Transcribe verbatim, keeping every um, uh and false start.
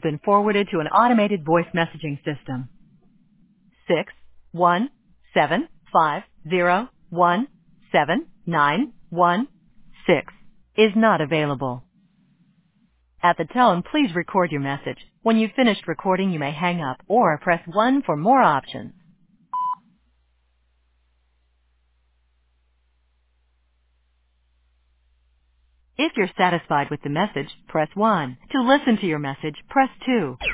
been forwarded to an automated voice messaging system. Six one seven five zero one seven nine one six is not available. At the tone, please record your message. When you've finished recording, you may hang up or press one for more options. If you're satisfied with the message, press one. To listen to your message, press two.